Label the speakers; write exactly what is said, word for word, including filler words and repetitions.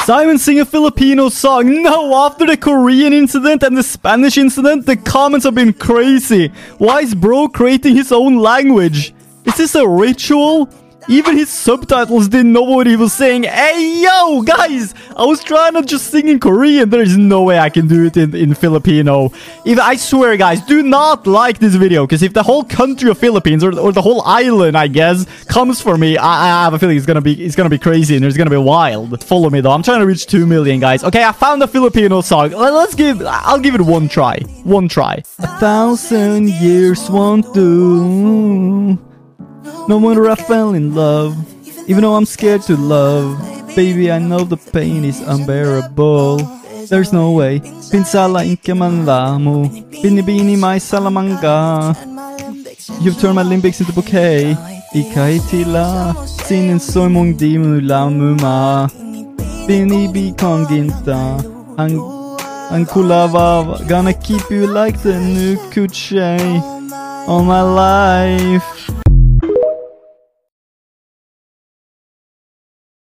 Speaker 1: Simon sing a Filipino song. No, after the Korean incident and the Spanish incident, the comments have been crazy. Why is bro creating his own language? Is this a ritual? Even his subtitles didn't know what he was saying. Hey, yo, guys! I was trying to just sing in Korean. There is no way I can do it in, in Filipino. If I swear, guys, do not like this video. Because if the whole country of Philippines, or, or the whole island, I guess, comes for me, I, I have a feeling it's gonna be it's gonna be crazy and it's gonna be wild. Follow me, though. I'm trying to reach two million, guys. Okay, I found a Filipino song. Let's give... I'll give it one try. One try. A thousand years won't do... No wonder I fell in love, even though I'm scared to love. Baby, I know the pain is unbearable. There's no way. Pinsalain ka man lamo. Binibini may salamanga. You've turned my limbics into bouquet. Ika'y tila. Sininsoy mong di mo lamuma. Binibi kong ginta. Ang, ang kulava. Gonna keep you like the new kuche all my life.